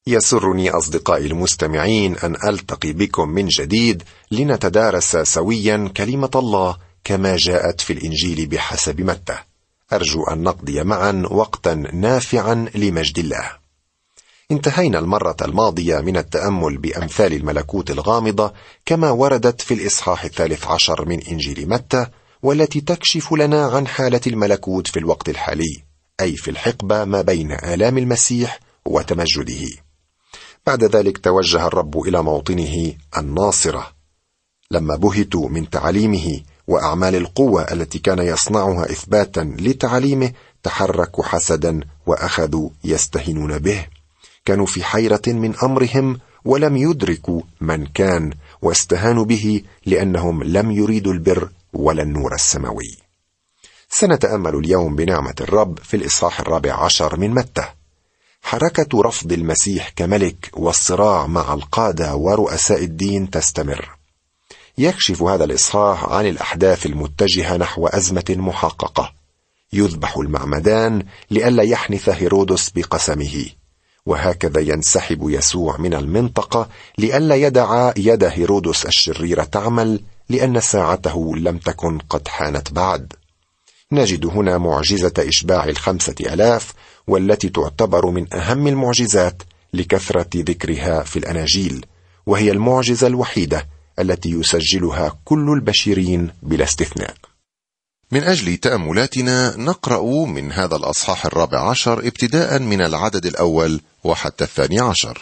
يسرني أصدقائي المستمعين أن ألتقي بكم من جديد لنتدارس سويا كلمة الله كما جاءت في الإنجيل بحسب متى. أرجو أن نقضي معا وقتا نافعا لمجد الله. انتهينا المرة الماضية من التأمل بأمثال الملكوت الغامضة كما وردت في الإصحاح 13 من إنجيل متى، والتي تكشف لنا عن حالة الملكوت في الوقت الحالي، أي في الحقبة ما بين آلام المسيح وتمجده. بعد ذلك توجه الرب إلى موطنه الناصرة. لما بهتوا من تعليمه وأعمال القوة التي كان يصنعها إثباتا لتعليمه، تحركوا حسدا وأخذوا يستهينون به. كانوا في حيرة من أمرهم ولم يدركوا من كان، واستهانوا به لأنهم لم يريدوا البر ولا النور السماوي. سنتأمل اليوم بنعمة الرب في الإصحاح 14 من متى. حركة رفض المسيح كملك والصراع مع القادة ورؤساء الدين تستمر. يكشف هذا الإصحاح عن الأحداث المتجهة نحو أزمة محققة. يذبح المعمدان لئلا يحنث هيرودس بقسمه، وهكذا ينسحب يسوع من المنطقة لئلا يدع يد هيرودس الشريرة تعمل، لأن ساعته لم تكن قد حانت بعد. نجد هنا معجزة إشباع 5000، والتي تعتبر من أهم المعجزات لكثرة ذكرها في الأناجيل، وهي المعجزة الوحيدة التي يسجلها كل البشرين بلا استثناء. من أجل تأملاتنا نقرأ من هذا الأصحاح 14 ابتداء من العدد الأول وحتى 12.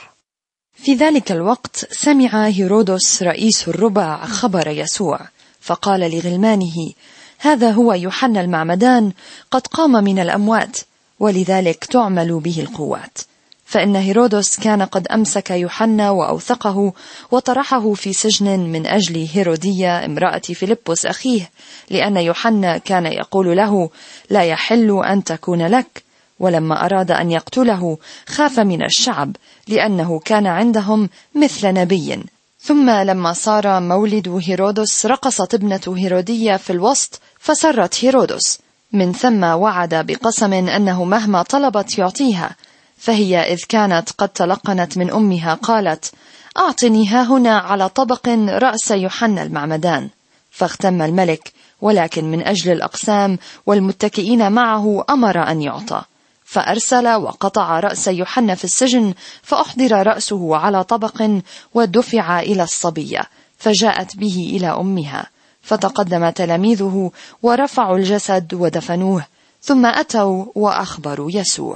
في ذلك الوقت سمع هيرودس رئيس الربع خبر يسوع، فقال لغلمانه: هذا هو يوحنا المعمدان، قد قام من الأموات، ولذلك تعمل به القوات. فإن هيرودس كان قد أمسك يوحنا وأوثقه وطرحه في سجن من أجل هيرودية امرأة فيلبس أخيه، لأن يوحنا كان يقول له: لا يحل أن تكون لك. ولما أراد أن يقتله خاف من الشعب، لأنه كان عندهم مثل نبي. ثم لما صار مولد هيرودس رقصت ابنة هيرودية في الوسط، فسرت هيرودس. من ثم وعد بقسم أنه مهما طلبت يعطيها. فهي إذ كانت قد تلقنت من أمها قالت: أعطني ها هنا على طبق رأس يوحنا المعمدان. فاغتم الملك، ولكن من أجل الأقسام والمتكئين معه أمر أن يعطى. فأرسل وقطع رأس يوحنا في السجن، فأحضر رأسه على طبق ودفع إلى الصبية، فجاءت به إلى أمها. فتقدم تلاميذه ورفعوا الجسد ودفنوه، ثم أتوا وأخبروا يسوع.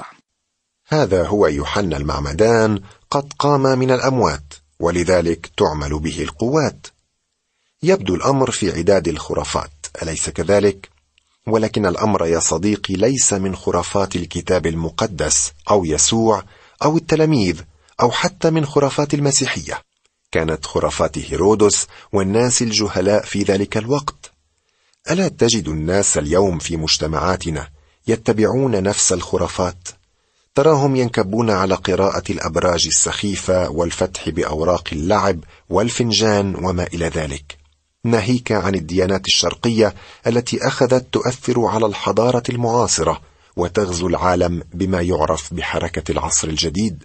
هذا هو يوحنا المعمدان، قد قام من الأموات، ولذلك تعمل به القوات. يبدو الأمر في عداد الخرافات، أليس كذلك؟ ولكن الأمر يا صديقي ليس من خرافات الكتاب المقدس أو يسوع أو التلاميذ أو حتى من خرافات المسيحية. كانت خرافات هيرودس والناس الجهلاء في ذلك الوقت. ألا تجد الناس اليوم في مجتمعاتنا يتبعون نفس الخرافات؟ تراهم ينكبون على قراءة الأبراج السخيفة والفتح بأوراق اللعب والفنجان وما إلى ذلك، ناهيك عن الديانات الشرقية التي أخذت تؤثر على الحضارة المعاصرة وتغزو العالم بما يعرف بحركة العصر الجديد.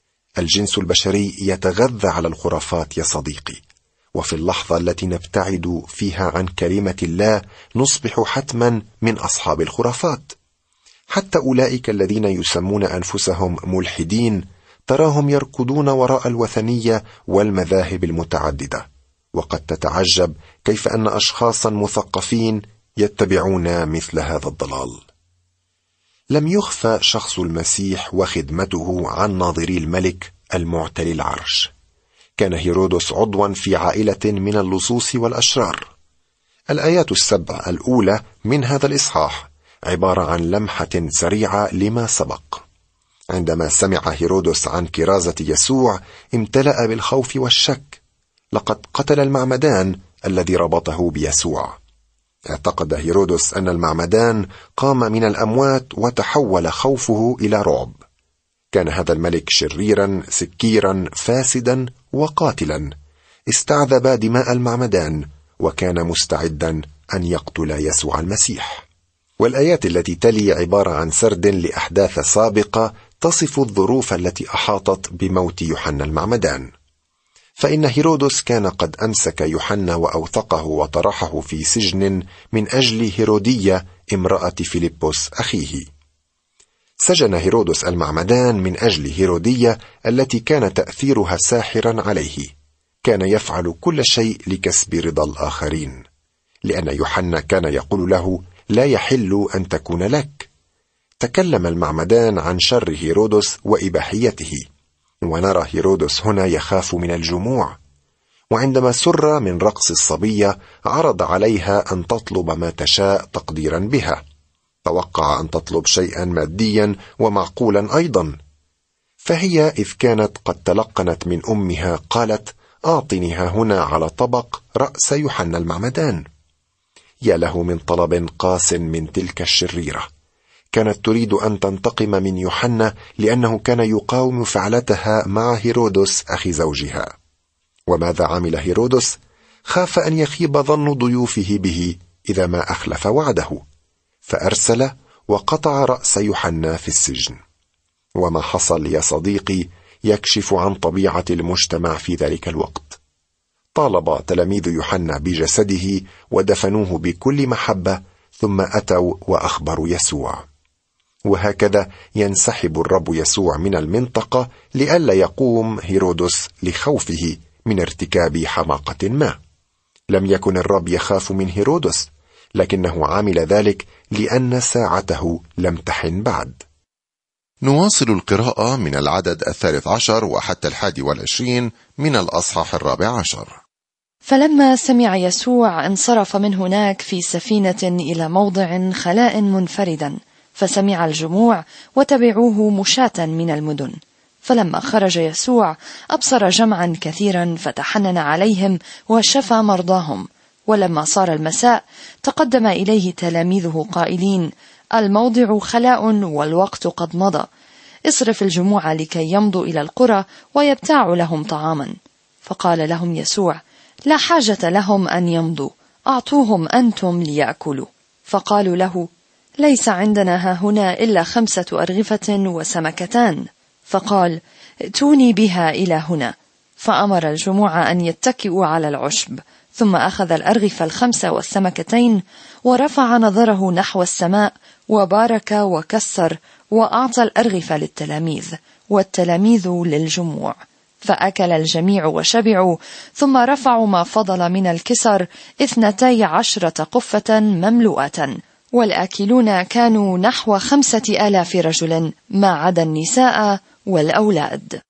الجنس البشري يتغذى على الخرافات يا صديقي، وفي اللحظة التي نبتعد فيها عن كلمة الله نصبح حتما من أصحاب الخرافات. حتى أولئك الذين يسمون أنفسهم ملحدين تراهم يركضون وراء الوثنية والمذاهب المتعددة، وقد تتعجب كيف أن أشخاصا مثقفين يتبعون مثل هذا الضلال. لم يخفى شخص المسيح وخدمته عن ناظري الملك المعتلي العرش. كان هيرودس عضوا في عائلة من اللصوص والأشرار. الآيات 7 الأولى من هذا الإصحاح عبارة عن لمحة سريعة لما سبق. عندما سمع هيرودس عن كرازة يسوع امتلأ بالخوف والشك. لقد قتل المعمدان الذي ربطه بيسوع. اعتقد هيرودس أن المعمدان قام من الأموات وتحول خوفه إلى رعب. كان هذا الملك شريرا سكيرا فاسدا وقاتلا، استعذب دماء المعمدان وكان مستعدا أن يقتل يسوع المسيح. والآيات التي تلي عبارة عن سرد لأحداث سابقة تصف الظروف التي أحاطت بموت يوحنا المعمدان. فإن هيرودس كان قد أمسك يوحنا وأوثقه وطرحه في سجن من أجل هيرودية امرأة فيلبس أخيه. سجن هيرودس المعمدان من أجل هيرودية التي كان تأثيرها ساحرا عليه. كان يفعل كل شيء لكسب رضا الآخرين، لأن يوحنا كان يقول له: لا يحل أن تكون لك. تكلم المعمدان عن شر هيرودس وإباحيته، ونرى هيرودس هنا يخاف من الجموع. وعندما سر من رقص الصبية عرض عليها أن تطلب ما تشاء تقديرا بها. توقع أن تطلب شيئا ماديا ومعقولا أيضا، فهي إذ كانت قد تلقنت من أمها قالت: أعطنيها هنا على طبق رأس يوحنا المعمدان. يا له من طلب قاس من تلك الشريرة. كانت تريد أن تنتقم من يوحنا لأنه كان يقاوم فعلتها مع هيرودس أخي زوجها. وماذا عمل هيرودس؟ خاف أن يخيب ظن ضيوفه به إذا ما أخلف وعده، فأرسل وقطع رأس يوحنا في السجن. وما حصل يا صديقي يكشف عن طبيعة المجتمع في ذلك الوقت. طالب تلاميذ يوحنا بجسده ودفنوه بكل محبة، ثم أتوا وأخبروا يسوع. وهكذا ينسحب الرب يسوع من المنطقة لئلا يقوم هيرودس لخوفه من ارتكاب حماقة ما. لم يكن الرب يخاف من هيرودس، لكنه عمل ذلك لأن ساعته لم تحن بعد. نواصل القراءة من العدد 13 وحتى 21 من الأصحاح 14. فلما سمع يسوع انصرف من هناك في سفينة إلى موضع خلاء منفردا، فسمع الجموع وتبعوه مشاة من المدن. فلما خرج يسوع أبصر جمعا كثيرا، فتحنن عليهم وشفى مرضاهم. ولما صار المساء تقدم إليه تلاميذه قائلين: الموضع خلاء والوقت قد مضى، اصرف الجموع لكي يمضوا إلى القرى ويبتاعوا لهم طعاما. فقال لهم يسوع: لا حاجة لهم أن يمضوا، أعطوهم أنتم ليأكلوا. فقالوا له: ليس عندنا هاهنا إلا 5 أرغفة وسمكتان. فقال: ائتوني بها إلى هنا. فأمر الجموع أن يتكئوا على العشب، ثم أخذ الأرغفة 5 والسمكتين، ورفع نظره نحو السماء وبارك وكسر، وأعطى الأرغفة للتلاميذ والتلاميذ للجموع. فأكل الجميع وشبعوا، ثم رفعوا ما فضل من الكسر 12 قفة مملوءة، والآكلون كانوا نحو 5000 رجل ما عدا النساء والأولاد.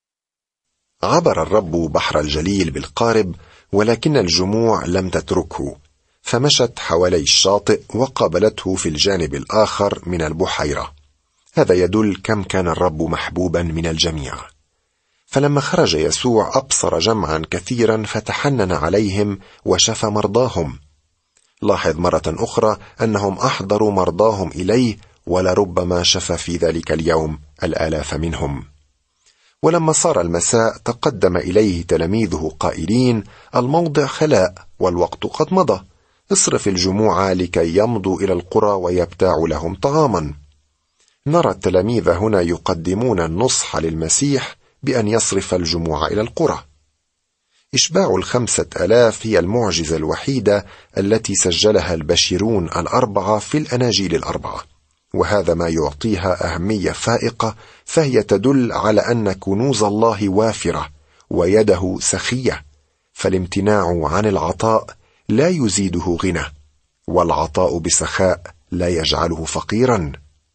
عبر الرب بحر الجليل بالقارب، ولكن الجموع لم تتركه، فمشت حوالي الشاطئ وقابلته في الجانب الآخر من البحيرة. هذا يدل كم كان الرب محبوبا من الجميع. فلما خرج يسوع أبصر جمعا كثيرا، فتحنن عليهم وشفى مرضاهم. لاحظ مرة أخرى أنهم أحضروا مرضاهم إليه، ولربما شفى في ذلك اليوم 1000 منهم. ولما صار المساء تقدم إليه تلاميذه قائلين: الموضع خلاء والوقت قد مضى، اصرف الجموع لكي يمضوا إلى القرى ويبتاعوا لهم طعاما. نرى التلاميذ هنا يقدمون النصح للمسيح بأن يصرف الجموع إلى القرى. إشباع 5000 هي المعجزة الوحيدة التي سجلها البشيرون 4 في الأناجيل 4، وهذا ما يعطيها أهمية فائقة، فهي تدل على أن كنوز الله وافرة ويده سخية، فالامتناع عن العطاء لا يزيده غنى، والعطاء بسخاء لا يجعله فقيرا.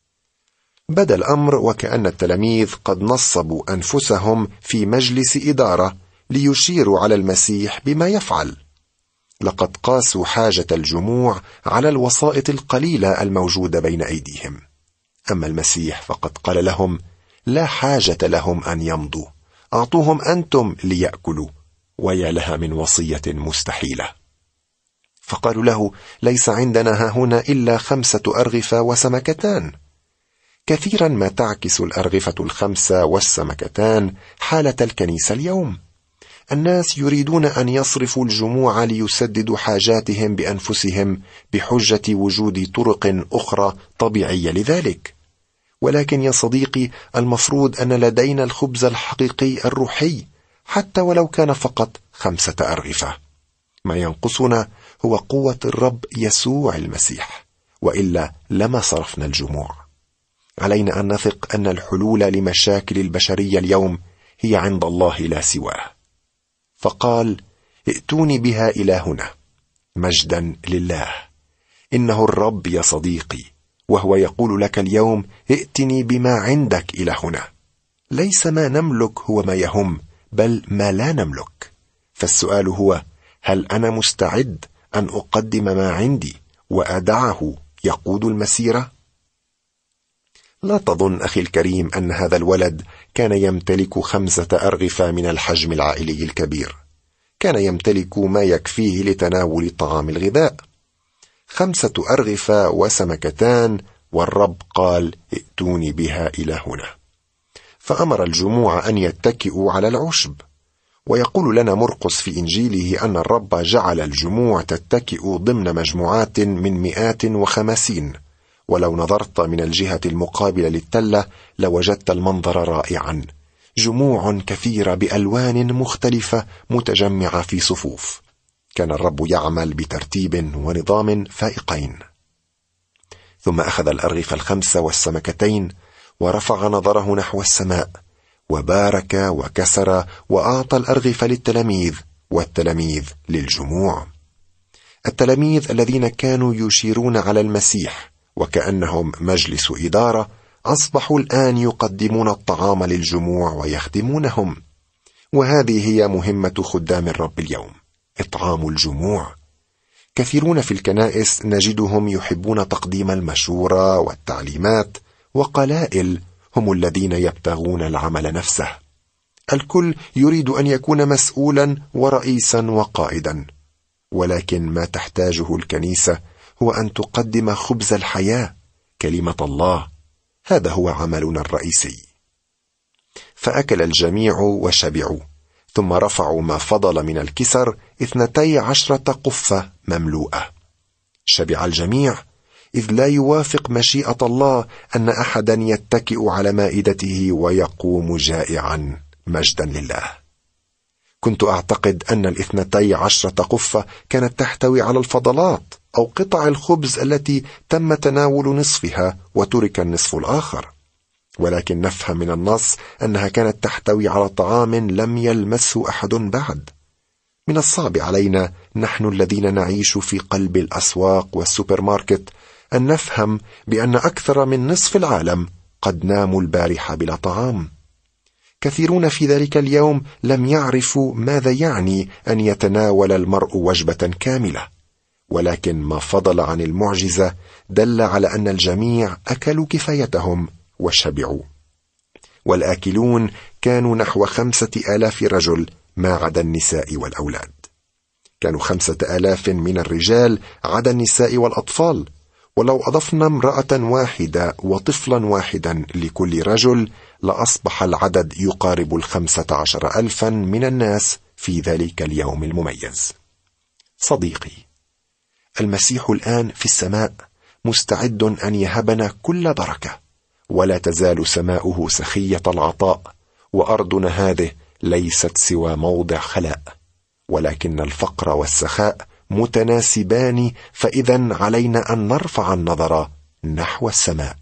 بدا الأمر وكأن التلاميذ قد نصبوا أنفسهم في مجلس إدارة ليشيروا على المسيح بما يفعل. لقد قاسوا حاجة الجموع على الوسائط القليلة الموجودة بين أيديهم. أما المسيح فقد قال لهم: لا حاجة لهم أن يمضوا، أعطوهم أنتم ليأكلوا. ويا لها من وصية مستحيلة. فقالوا له: ليس عندنا هاهنا إلا 5 أرغفة وسمكتان. كثيرا ما تعكس الأرغفة 5 والسمكتان حالة الكنيسة اليوم. الناس يريدون أن يصرفوا الجموع ليسددوا حاجاتهم بأنفسهم بحجة وجود طرق أخرى طبيعية لذلك. ولكن يا صديقي، المفروض أن لدينا الخبز الحقيقي الروحي، حتى ولو كان فقط 5 أرغفة. ما ينقصنا هو قوة الرب يسوع المسيح، وإلا لما صرفنا الجموع. علينا أن نثق أن الحلول لمشاكل البشرية اليوم هي عند الله لا سواه، فقال: ائتوني بها إلى هنا. مجدا لله. إنه الرب يا صديقي، وهو يقول لك اليوم: ائتني بما عندك إلى هنا. ليس ما نملك هو ما يهم، بل ما لا نملك. فالسؤال هو: هل أنا مستعد أن أقدم ما عندي وأدعه يقود المسيرة؟ لا تظن أخي الكريم أن هذا الولد كان يمتلك 5 أرغفة من الحجم العائلي الكبير. كان يمتلك ما يكفيه لتناول طعام الغذاء، 5 أرغفة وسمكتان، والرب قال: ائتوني بها إلى هنا. فأمر الجموع أن يتكئوا على العشب. ويقول لنا مرقس في إنجيله أن الرب جعل الجموع تتكئ ضمن مجموعات من 150. ولو نظرت من الجهة المقابلة للتلة لوجدت المنظر رائعا: جموع كثيرة بألوان مختلفة متجمعة في صفوف. كان الرب يعمل بترتيب ونظام فائقين. ثم أخذ الأرغفة 5 والسمكتين، ورفع نظره نحو السماء، وبارك وكسر، وأعطى الأرغفة للتلاميذ، والتلاميذ للجموع. التلاميذ الذين كانوا يشيرون على المسيح وكأنهم مجلس إدارة أصبحوا الآن يقدمون الطعام للجموع ويخدمونهم. وهذه هي مهمة خدام الرب اليوم: إطعام الجموع. كثيرون في الكنائس نجدهم يحبون تقديم المشورة والتعليمات، وقلائل هم الذين يبتغون العمل نفسه. الكل يريد أن يكون مسؤولا ورئيسا وقائدا، ولكن ما تحتاجه الكنيسة هو أن تقدم خبز الحياة، كلمة الله. هذا هو عملنا الرئيسي. فأكل الجميع وشبعوا، ثم رفعوا ما فضل من الكسر 12 قفة مملوءة. شبع الجميع، إذ لا يوافق مشيئة الله أن أحدا يتكئ على مائدته ويقوم جائعا. مجدا لله. كنت أعتقد أن 12 قفة كانت تحتوي على الفضلات أو قطع الخبز التي تم تناول نصفها وترك النصف الآخر، ولكن نفهم من النص أنها كانت تحتوي على طعام لم يلمسه أحد بعد. من الصعب علينا نحن الذين نعيش في قلب الأسواق والسوبر ماركت أن نفهم بأن أكثر من نصف العالم قد ناموا البارحة بلا طعام. كثيرون في ذلك اليوم لم يعرفوا ماذا يعني أن يتناول المرء وجبة كاملة، ولكن ما فضل عن المعجزة دل على أن الجميع أكلوا كفايتهم وشبعوا. والآكلون كانوا نحو 5000 رجل ما عدا النساء والأولاد. كانوا 5000 من الرجال عدا النساء والأطفال، ولو أضفنا امرأة واحدة وطفلا واحدا لكل رجل لأصبح العدد يقارب 15,000 من الناس في ذلك اليوم المميز. صديقي، المسيح الآن في السماء مستعد أن يهبنا كل بركة، ولا تزال سماؤه سخية العطاء، وأرضنا هذه ليست سوى موضع خلاء، ولكن الفقر والسخاء متناسبان، فإذا علينا أن نرفع النظر نحو السماء.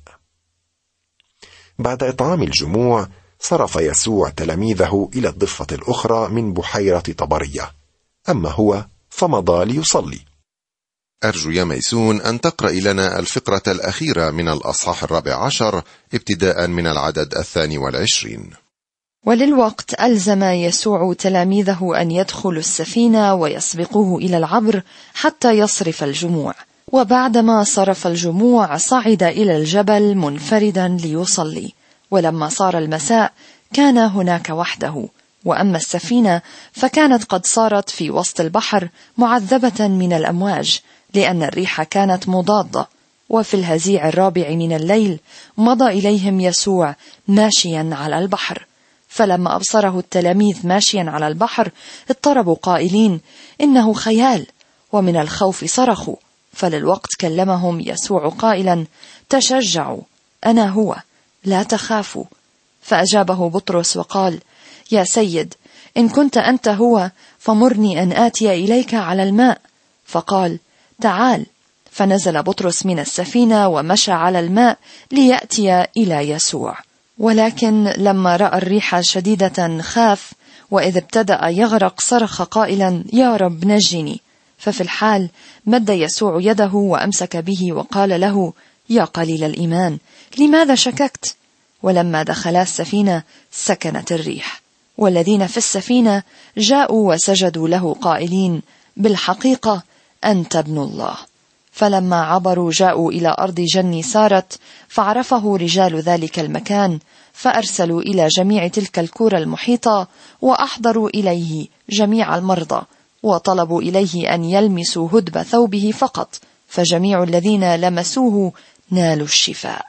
بعد إطعام الجموع صرف يسوع تلاميذه إلى الضفة الأخرى من بحيرة طبرية، أما هو فمضى ليصلي. أرجو يا ميسون أن تقرأ لنا الفقرة الأخيرة من الأصحاح 14 ابتداء من العدد 22. وللوقت ألزم يسوع تلاميذه أن يدخلوا السفينة ويسبقوه إلى العبر حتى يصرف الجموع. وبعدما صرف الجموع صعد إلى الجبل منفردا ليصلي. ولما صار المساء كان هناك وحده، وأما السفينة فكانت قد صارت في وسط البحر معذبة من الأمواج، لأن الريح كانت مضادة. وفي الهزيع الرابع من الليل مضى إليهم يسوع ماشيا على البحر. فلما أبصره التلاميذ ماشيا على البحر اضطربوا قائلين: إنه خيال، ومن الخوف صرخوا. فللوقت كلمهم يسوع قائلا: تشجعوا، أنا هو، لا تخافوا. فأجابه بطرس وقال: يا سيد، إن كنت أنت هو فمرني أن آتي إليك على الماء. فقال: تعال. فنزل بطرس من السفينة ومشى على الماء ليأتي إلى يسوع. ولكن لما رأى الريح شديدة خاف، وإذ ابتدأ يغرق صرخ قائلا: يا رب نجني. ففي الحال مد يسوع يده وأمسك به وقال له: يا قليل الإيمان، لماذا شككت؟ ولما دخلا السفينة سكنت الريح، والذين في السفينة جاءوا وسجدوا له قائلين: بالحقيقة أنت ابن الله. فلما عبروا جاءوا إلى أرض جني سارت، فعرفه رجال ذلك المكان، فأرسلوا إلى جميع تلك الكرة المحيطة، وأحضروا إليه جميع المرضى، وطلبوا إليه أن يلمسوا هدب ثوبه فقط، فجميع الذين لمسوه نالوا الشفاء.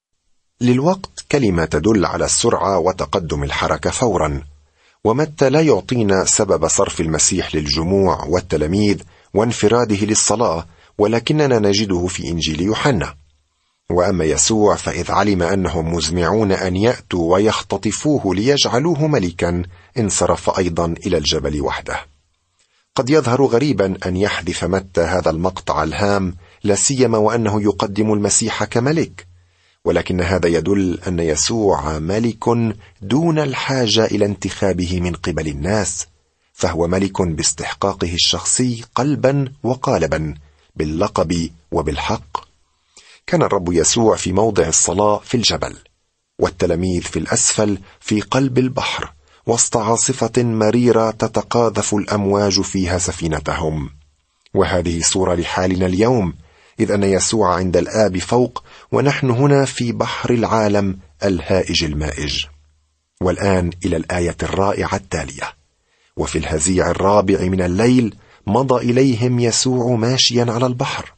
للوقت كلمة تدل على السرعة وتقدم الحركة فورا، ومتى لا يعطينا سبب صرف المسيح للجموع والتلاميذ وانفراده للصلاة، ولكننا نجده في إنجيل يوحنا. وأما يسوع فإذ علم أنهم مزمعون أن يأتوا ويختطفوه ليجعلوه ملكا، انصرف أيضا إلى الجبل وحده. قد يظهر غريبا أن يحذف متى هذا المقطع الهام، لا سيما وأنه يقدم المسيح كملك، ولكن هذا يدل أن يسوع ملك دون الحاجة إلى انتخابه من قبل الناس، فهو ملك باستحقاقه الشخصي قلبا وقالبا، باللقب وبالحق. كان الرب يسوع في موضع الصلاة في الجبل، والتلاميذ في الأسفل في قلب البحر، وسط عاصفة مريرة تتقاذف الأمواج فيها سفينتهم. وهذه صورة لحالنا اليوم، إذ أن يسوع عند الآب فوق، ونحن هنا في بحر العالم الهائج المائج. والآن إلى الآية الرائعة التالية: وفي الهزيع الرابع من الليل مضى إليهم يسوع ماشيا على البحر.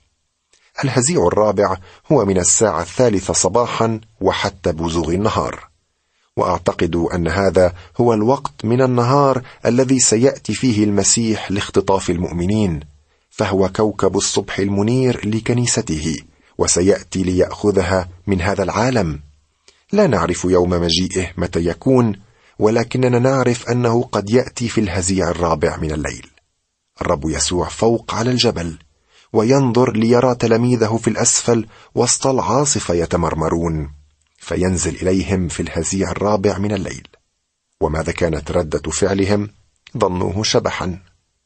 الهزيع الرابع هو من الساعة 3 صباحا وحتى بزوغ النهار، وأعتقد أن هذا هو الوقت من النهار الذي سيأتي فيه المسيح لاختطاف المؤمنين، فهو كوكب الصبح المنير لكنيسته، وسيأتي ليأخذها من هذا العالم. لا نعرف يوم مجيئه متى يكون، ولكننا نعرف أنه قد يأتي في الهزيع الرابع من الليل. الرب يسوع فوق على الجبل، وينظر ليرى تلاميذه في الأسفل وسط العاصفة يتمرمرون، فينزل إليهم في الهزيع الرابع من الليل. وماذا كانت ردة فعلهم؟ ظنوه شبحا.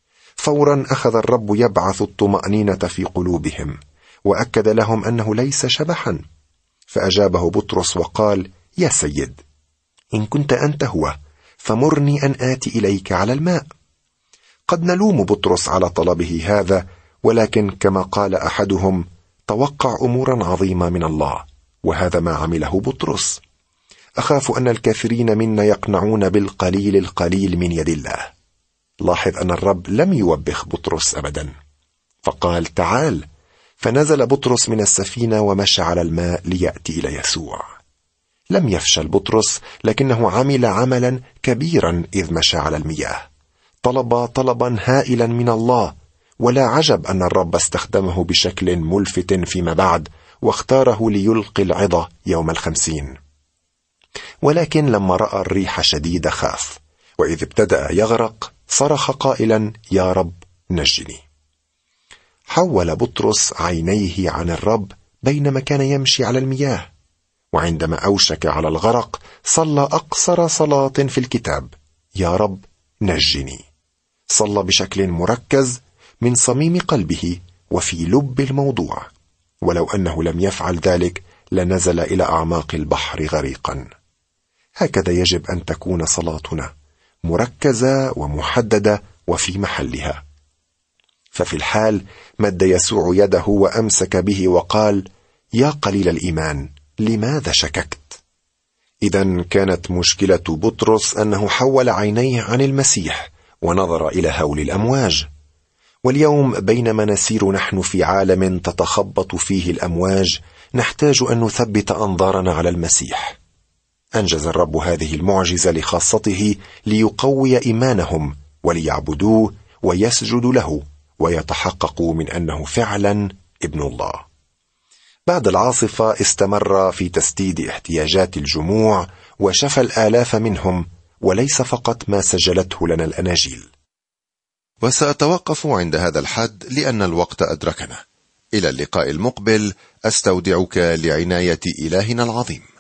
فورا أخذ الرب يبعث الطمأنينة في قلوبهم، وأكد لهم أنه ليس شبحا. فأجابه بطرس وقال: يا سيد، إن كنت أنت هو فمرني أن آتي إليك على الماء. قد نلوم بطرس على طلبه هذا، ولكن كما قال أحدهم: توقع أمورا عظيمة من الله، وهذا ما عمله بطرس. أخاف أن الكثيرين منا يقنعون بالقليل القليل من يد الله. لاحظ أن الرب لم يوبخ بطرس أبدا، فقال: تعال. فنزل بطرس من السفينة ومشى على الماء ليأتي إلى يسوع. لم يفشل بطرس، لكنه عمل عملا كبيرا إذ مشى على المياه، طلب طلبا هائلا من الله. ولا عجب أن الرب استخدمه بشكل ملفت فيما بعد، واختاره ليلقي العظة يوم 50. ولكن لما رأى الريح شديدة خاف، وإذ ابتدأ يغرق صرخ قائلا: يا رب نجني. حول بطرس عينيه عن الرب بينما كان يمشي على المياه، وعندما أوشك على الغرق صلى أقصر صلاة في الكتاب: يا رب نجني. صلى بشكل مركز من صميم قلبه وفي لب الموضوع، ولو أنه لم يفعل ذلك لنزل إلى أعماق البحر غريقا. هكذا يجب أن تكون صلاتنا، مركزة ومحددة وفي محلها. ففي الحال مد يسوع يده وأمسك به وقال: يا قليل الإيمان، لماذا شككت؟ إذن كانت مشكلة بطرس أنه حول عينيه عن المسيح ونظر إلى هول الأمواج. واليوم بينما نسير نحن في عالم تتخبط فيه الأمواج، نحتاج أن نثبت أنظارنا على المسيح. أنجز الرب هذه المعجزة لخاصته ليقوي إيمانهم، وليعبدوه ويسجدوا له، ويتحققوا من أنه فعلا ابن الله. بعد العاصفة استمر في تسديد احتياجات الجموع وشفى الآلاف منهم، وليس فقط ما سجلته لنا الأناجيل. وسأتوقف عند هذا الحد لأن الوقت أدركنا. إلى اللقاء المقبل، أستودعك لعناية إلهنا العظيم.